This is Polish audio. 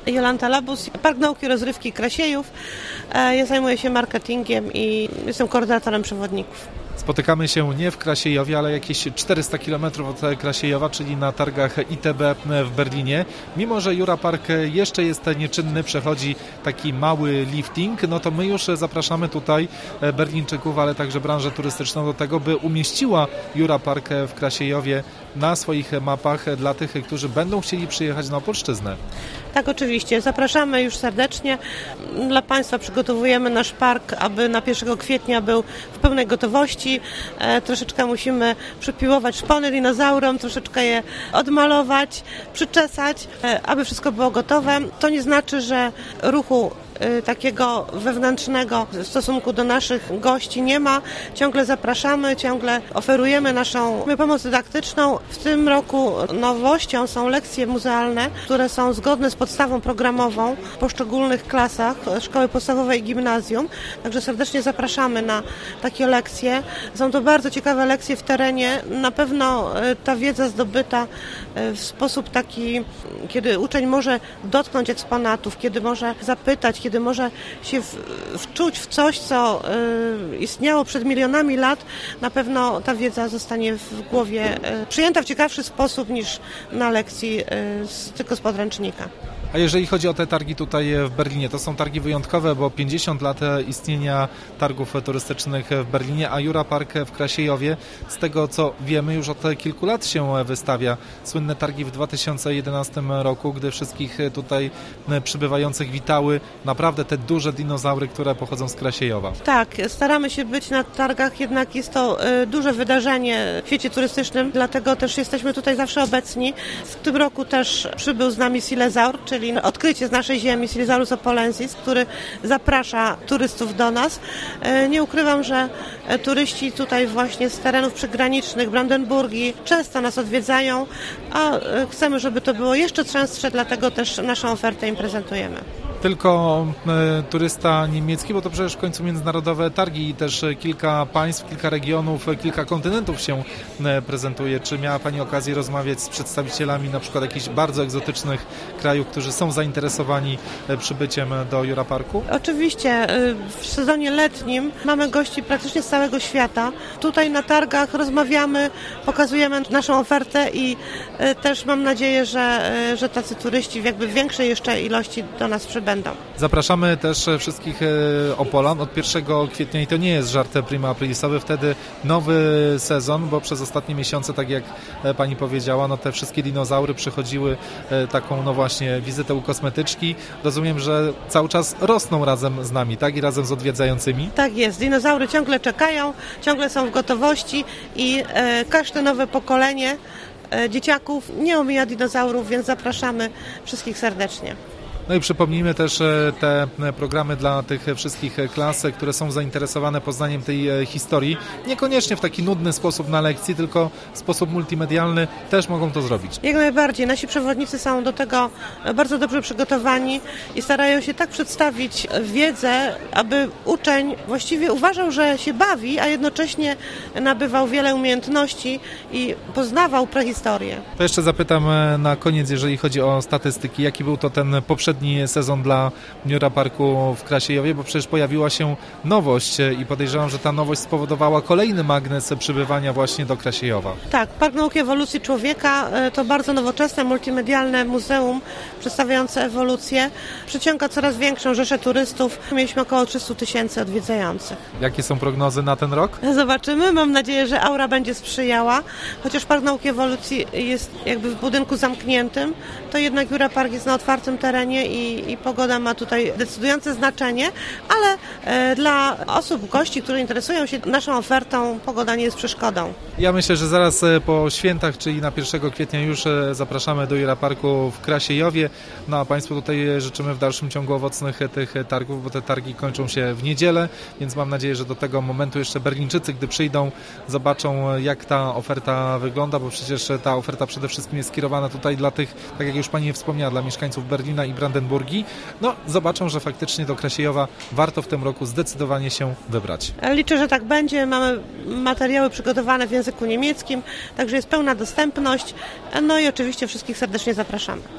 Jolanta Labus, Park Nauki i Rozrywki Krasiejów. Ja zajmuję się marketingiem i jestem koordynatorem przewodników. Spotykamy się nie w Krasiejowie, ale jakieś 400 km od Krasiejowa, czyli na targach ITB w Berlinie. Mimo że Jura Park jeszcze jest nieczynny, przechodzi taki mały lifting, no to my już zapraszamy tutaj Berlińczyków, ale także branżę turystyczną do tego, by umieściła Jura Park w Krasiejowie na swoich mapach dla tych, którzy będą chcieli przyjechać na Opolszczyznę. Tak, oczywiście. Zapraszamy już serdecznie. Dla Państwa przygotowujemy nasz park, aby na 1 kwietnia był w pełnej gotowości. Troszeczkę musimy przypiłować szpony dinozaurom, troszeczkę je odmalować, przyczesać, aby wszystko było gotowe. To nie znaczy, że ruchu takiego wewnętrznego w stosunku do naszych gości nie ma. Ciągle zapraszamy, ciągle oferujemy naszą pomoc dydaktyczną. W tym roku nowością są lekcje muzealne, które są zgodne z podstawą programową w poszczególnych klasach szkoły podstawowej i gimnazjum. Także serdecznie zapraszamy na takie lekcje. Są to bardzo ciekawe lekcje w terenie. Na pewno ta wiedza zdobyta w sposób taki, kiedy uczeń może dotknąć eksponatów, kiedy może zapytać, kiedy może się wczuć w coś, co istniało przed milionami lat, na pewno ta wiedza zostanie w głowie przyjęta w ciekawszy sposób niż na lekcji tylko z podręcznika. A jeżeli chodzi o te targi tutaj w Berlinie, to są targi wyjątkowe, bo 50 lat istnienia targów turystycznych w Berlinie, a Jura Park w Krasiejowie, z tego co wiemy, już od kilku lat się wystawia. Słynne targi w 2011 roku, gdy wszystkich tutaj przybywających witały naprawdę te duże dinozaury, które pochodzą z Krasiejowa. Tak, staramy się być na targach, jednak jest to duże wydarzenie w świecie turystycznym, dlatego też jesteśmy tutaj zawsze obecni. W tym roku też przybył z nami Silezaur, czyli odkrycie z naszej ziemi Silezaurus opolensis, który zaprasza turystów do nas. Nie ukrywam, że turyści tutaj właśnie z terenów przygranicznych, Brandenburgii, często nas odwiedzają, a chcemy, żeby to było jeszcze częstsze, dlatego też naszą ofertę im prezentujemy. Tylko turysta niemiecki, bo to przecież w końcu międzynarodowe targi i też kilka państw, kilka regionów, kilka kontynentów się prezentuje. Czy miała Pani okazję rozmawiać z przedstawicielami na przykład jakichś bardzo egzotycznych krajów, którzy są zainteresowani przybyciem do Jura Parku? Oczywiście. W sezonie letnim mamy gości praktycznie z całego świata. Tutaj na targach rozmawiamy, pokazujemy naszą ofertę i też mam nadzieję, że tacy turyści w jakby większej jeszcze ilości do nas przybędą. Zapraszamy też wszystkich Opolan od 1 kwietnia i to nie jest żart prima aprilisowy, wtedy nowy sezon, bo przez ostatnie miesiące, tak jak Pani powiedziała, no te wszystkie dinozaury przychodziły taką no właśnie wizytę u kosmetyczki. Rozumiem, że cały czas rosną razem z nami, tak? I razem z odwiedzającymi? Tak jest. Dinozaury ciągle czekają, ciągle są w gotowości i każde nowe pokolenie dzieciaków nie omija dinozaurów, więc zapraszamy wszystkich serdecznie. No i przypomnijmy też te programy dla tych wszystkich klas, które są zainteresowane poznaniem tej historii. Niekoniecznie w taki nudny sposób na lekcji, tylko w sposób multimedialny też mogą to zrobić. Jak najbardziej. Nasi przewodnicy są do tego bardzo dobrze przygotowani i starają się tak przedstawić wiedzę, aby uczeń właściwie uważał, że się bawi, a jednocześnie nabywał wiele umiejętności i poznawał prehistorię. To jeszcze zapytam na koniec, jeżeli chodzi o statystyki, jaki był to ten poprzedni sezon dla Jura Parku w Krasiejowie, bo przecież pojawiła się nowość i podejrzewam, że ta nowość spowodowała kolejny magnes przybywania właśnie do Krasiejowa. Tak, Park Nauki i Ewolucji Człowieka to bardzo nowoczesne, multimedialne muzeum przedstawiające ewolucję. Przyciąga coraz większą rzeszę turystów. Mieliśmy około 300 000 odwiedzających. Jakie są prognozy na ten rok? Zobaczymy. Mam nadzieję, że aura będzie sprzyjała. Chociaż Park Nauki i Ewolucji jest jakby w budynku zamkniętym, to jednak Jura Park jest na otwartym terenie i pogoda ma tutaj decydujące znaczenie, ale dla osób, gości, którzy interesują się naszą ofertą, pogoda nie jest przeszkodą. Ja myślę, że zaraz po świętach, czyli na 1 kwietnia już zapraszamy do Jura Parku w Krasiejowie. No a Państwu tutaj życzymy w dalszym ciągu owocnych tych targów, bo te targi kończą się w niedzielę, więc mam nadzieję, że do tego momentu jeszcze Berlińczycy, gdy przyjdą, zobaczą, jak ta oferta wygląda, bo przecież ta oferta przede wszystkim jest skierowana tutaj dla tych, tak jak już Pani wspomniała, dla mieszkańców Berlina i Brandenburgii. No, zobaczą, że faktycznie do Krasiejowa warto w tym roku zdecydowanie się wybrać. Liczę, że tak będzie. Mamy materiały przygotowane w języku niemieckim, także jest pełna dostępność. No i oczywiście wszystkich serdecznie zapraszamy.